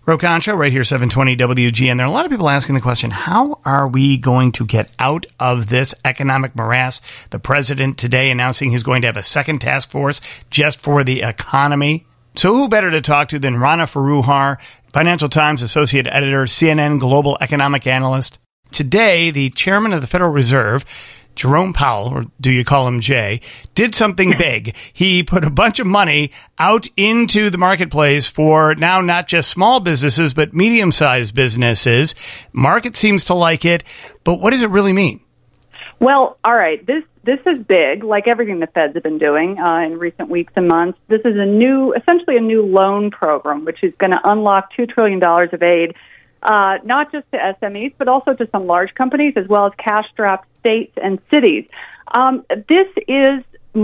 Ro Concho, right here, 720 WGN. There are a lot of people asking the question, how are we going to get out of this economic morass? The president today announcing he's going to have a second task force just for the economy. So who better to talk to than Rana Foroohar, Financial Times Associate Editor, CNN Global Economic Analyst. Today, the chairman of the Federal Reserve, Jerome Powell, or do you call him Jay, did something big. He put a bunch of money out into the marketplace for now not just small businesses, but medium-sized businesses. Market seems to like it, but what does it really mean? Well, all right, this is big, like everything the Feds have been doing in recent weeks and months. This is essentially a new loan program, which is going to unlock $2 trillion of aid, not just to SMEs, but also to some large companies, as well as cash-strapped states and cities. This is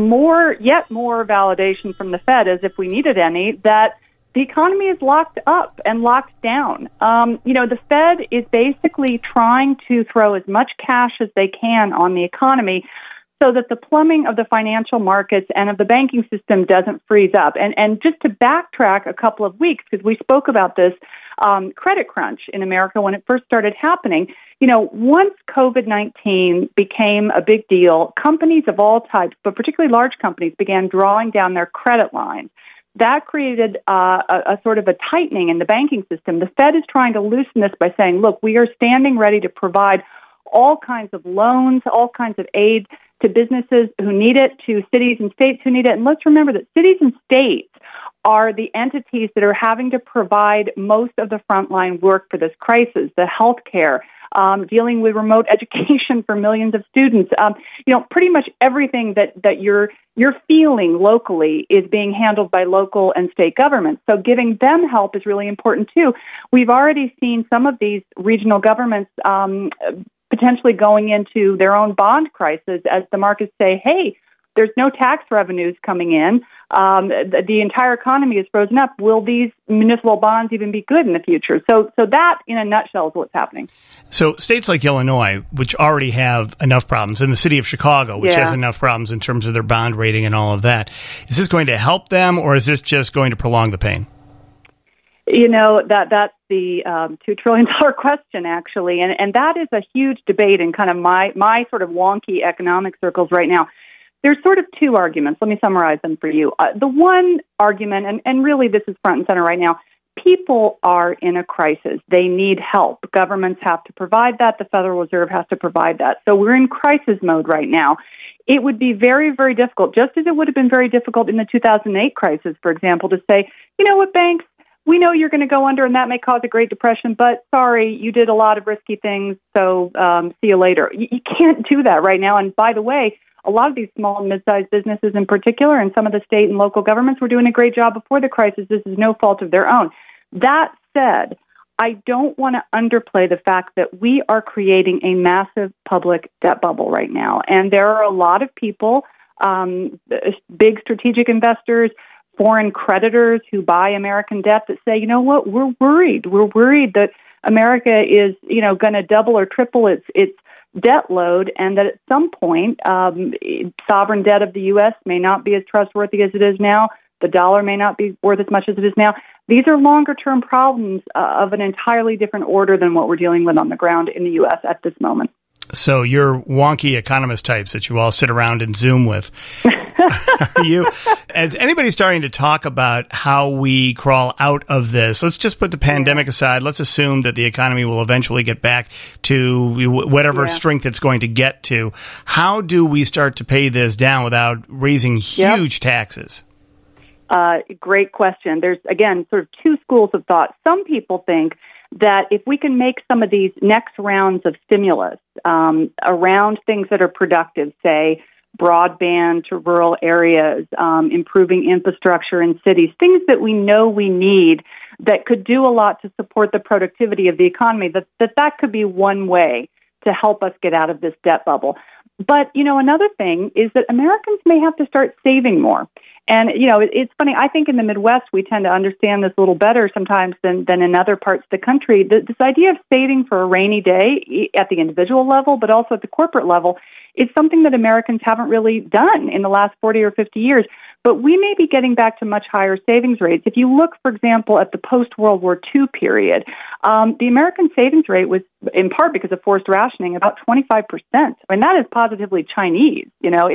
yet more validation from the Fed, as if we needed any, that the economy is locked up and locked down. The Fed is basically trying to throw as much cash as they can on the economy so that the plumbing of the financial markets and of the banking system doesn't freeze up. And just to backtrack a couple of weeks, because we spoke about this credit crunch in America when it first started happening, once COVID-19 became a big deal, companies of all types, but particularly large companies, began drawing down their credit lines. That created a sort of a tightening in the banking system. The Fed is trying to loosen this by saying, look, we are standing ready to provide all kinds of loans, all kinds of aid to businesses who need it, to cities and states who need it. And let's remember that cities and states are the entities that are having to provide most of the frontline work for this crisis, the health care, dealing with remote education for millions of students. Pretty much everything that you're feeling locally is being handled by local and state governments. So giving them help is really important too. We've already seen some of these regional governments potentially going into their own bond crisis as the markets say, hey, there's no tax revenues coming in. The entire economy is frozen up. Will these municipal bonds even be good in the future? So that, in a nutshell, is what's happening. So states like Illinois, which already have enough problems, and the city of Chicago, which has enough problems in terms of their bond rating and all of that, is this going to help them, or is this just going to prolong the pain? That's the $2 trillion question, actually, and that is a huge debate in kind of my sort of wonky economic circles right now. There's sort of two arguments. Let me summarize them for you. The one argument, and really this is front and center right now, people are in a crisis. They need help. Governments have to provide that. The Federal Reserve has to provide that. So we're in crisis mode right now. It would be very, very difficult, just as it would have been very difficult in the 2008 crisis, for example, to say, you know what, banks, we know you're going to go under and that may cause a Great Depression, but sorry, you did a lot of risky things, so see you later. You can't do that right now. And by the way, a lot of these small and mid-sized businesses in particular and some of the state and local governments were doing a great job before the crisis. This is no fault of their own. That said, I don't want to underplay the fact that we are creating a massive public debt bubble right now. And there are a lot of people, big strategic investors, foreign creditors who buy American debt that say, you know what, we're worried. We're worried that America is, going to double or triple its debt load, and that at some point, sovereign debt of the U.S. may not be as trustworthy as it is now. The dollar may not be worth as much as it is now. These are longer-term problems of an entirely different order than what we're dealing with on the ground in the U.S. at this moment. So you're wonky economist types that you all sit around and Zoom with. As anybody starting to talk about how we crawl out of this, let's just put the pandemic aside. Let's assume that the economy will eventually get back to whatever strength it's going to get to. How do we start to pay this down without raising huge taxes? Great question. There's, again, sort of two schools of thought. Some people think that if we can make some of these next rounds of stimulus around things that are productive, say broadband to rural areas, improving infrastructure in cities, things that we know we need that could do a lot to support the productivity of the economy, that could be one way to help us get out of this debt bubble. But, another thing is that Americans may have to start saving more. And, it's funny. I think in the Midwest, we tend to understand this a little better sometimes than in other parts of the country. This idea of saving for a rainy day at the individual level, but also at the corporate level, is something that Americans haven't really done in the last 40 or 50 years. But we may be getting back to much higher savings rates. If you look, for example, at the post-World War II period, the American savings rate was, in part because of forced rationing, about 25%. I mean, that is positively Chinese.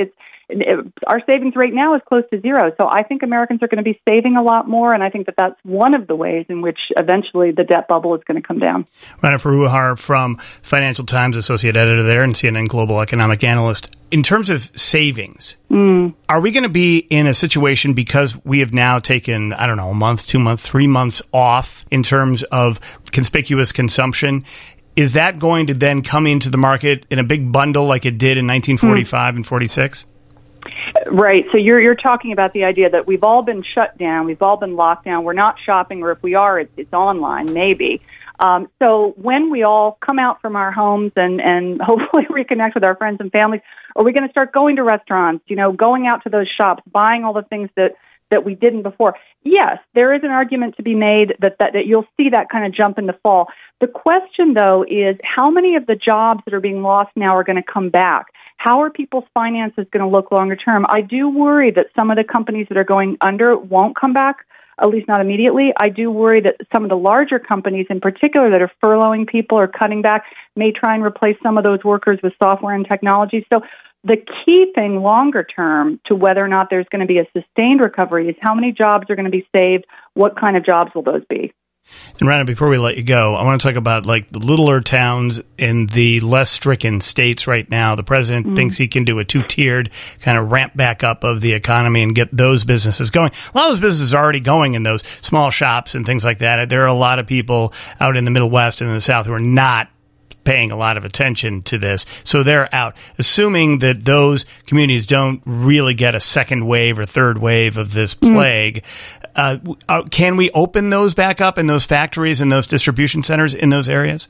Our savings rate now is close to zero. So I think Americans are going to be saving a lot more, and I think that that's one of the ways in which eventually the debt bubble is going to come down. Rana Foroohar from Financial Times, associate editor there, and CNN global economic analyst. In terms of savings, are we going to be in a situation because we have now taken, a month, 2 months, 3 months off in terms of conspicuous consumption? Is that going to then come into the market in a big bundle like it did in 1945 and 46? Right. So you're talking about the idea that we've all been shut down, we've all been locked down, we're not shopping, or if we are, it's online, maybe. So when we all come out from our homes and hopefully reconnect with our friends and families, are we going to start going to restaurants, going out to those shops, buying all the things that we didn't before? Yes, there is an argument to be made that you'll see that kind of jump in the fall. The question, though, is how many of the jobs that are being lost now are going to come back? How are people's finances going to look longer term? I do worry that some of the companies that are going under won't come back, at least not immediately. I do worry that some of the larger companies in particular that are furloughing people or cutting back may try and replace some of those workers with software and technology. So the key thing longer term to whether or not there's going to be a sustained recovery is how many jobs are going to be saved, what kind of jobs will those be? And Rana, before we let you go, I want to talk about the littler towns in the less stricken states right now. The president thinks he can do a two-tiered kind of ramp back up of the economy and get those businesses going. A lot of those businesses are already going in those small shops and things like that. There are a lot of people out in the Middle West and in the South who are not paying a lot of attention to this. So they're out. Assuming that those communities don't really get a second wave or third wave of this plague, can we open those back up in those factories and those distribution centers in those areas?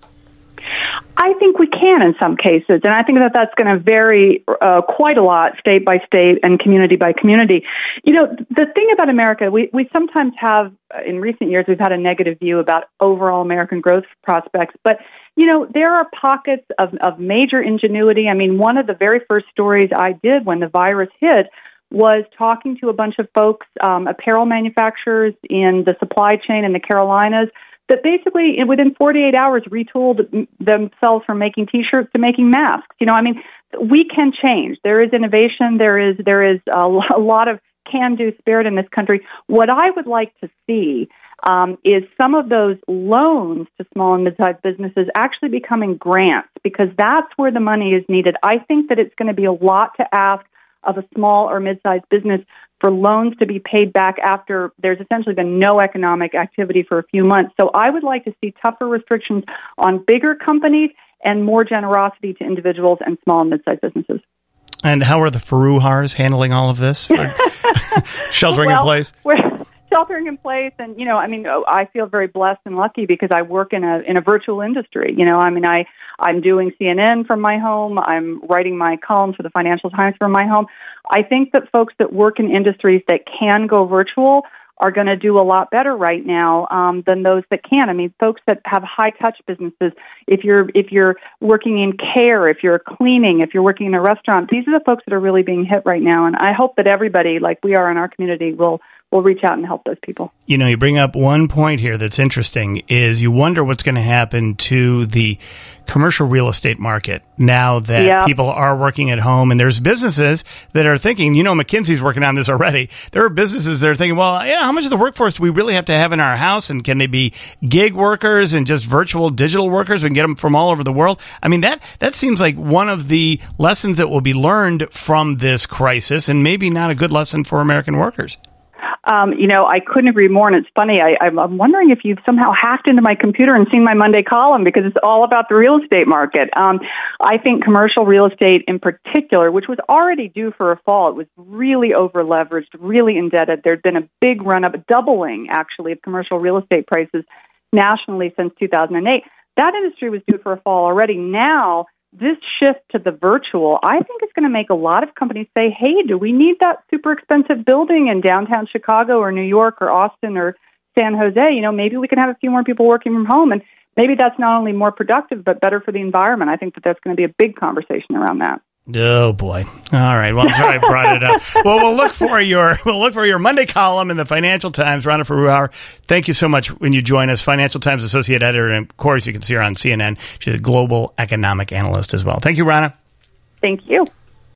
I think we can in some cases, and I think that that's going to vary quite a lot state by state and community by community. The thing about America, we sometimes have, in recent years, we've had a negative view about overall American growth prospects, but there are pockets of major ingenuity. I mean, one of the very first stories I did when the virus hit was talking to a bunch of folks, apparel manufacturers in the supply chain in the Carolinas, that basically within 48 hours retooled themselves from making T-shirts to making masks. We can change. There is innovation. There is a lot of can-do spirit in this country. What I would like to see is some of those loans to small and mid-sized businesses actually becoming grants, because that's where the money is needed. I think that it's going to be a lot to ask of a small or mid-sized business for loans to be paid back after there's essentially been no economic activity for a few months. So I would like to see tougher restrictions on bigger companies and more generosity to individuals and small and mid-sized businesses. And how are the Foroohars handling all of this? Sheltering in place? We're sheltering in place, and I feel very blessed and lucky because I work in a virtual industry. I'm doing CNN from my home. I'm writing my columns for the Financial Times from my home. I think that folks that work in industries that can go virtual are going to do a lot better right now than those that can. I mean, folks that have high-touch businesses, if you're working in care, if you're cleaning, if you're working in a restaurant, these are the folks that are really being hit right now. And I hope that everybody, like we are in our community, will reach out and help those people. You bring up one point here that's interesting, is you wonder what's going to happen to the commercial real estate market now that people are working at home. And there's businesses that are thinking, McKinsey's working on this already. There are businesses that are thinking, well, how much of the workforce do we really have to have in our house? And can they be gig workers and just virtual digital workers? We can get them from all over the world. I mean, that seems like one of the lessons that will be learned from this crisis, and maybe not a good lesson for American workers. I couldn't agree more, and it's funny. I'm wondering if you've somehow hacked into my computer and seen my Monday column, because it's all about the real estate market. I think commercial real estate in particular, which was already due for a fall, it was really over-leveraged, really indebted. There'd been a big run-up, doubling, actually, of commercial real estate prices nationally since 2008. That industry was due for a fall already. Now, this shift to the virtual, I think is going to make a lot of companies say, hey, do we need that super expensive building in downtown Chicago or New York or Austin or San Jose? Maybe we can have a few more people working from home, and maybe that's not only more productive, but better for the environment. I think that that's going to be a big conversation around that. Oh boy! All right. Well, I'm sorry I brought it up. Well, we'll look for your Monday column in the Financial Times. Rana Foroohar, thank you so much when you join us. Financial Times associate editor, and of course, you can see her on CNN. She's a global economic analyst as well. Thank you, Rana. Thank you.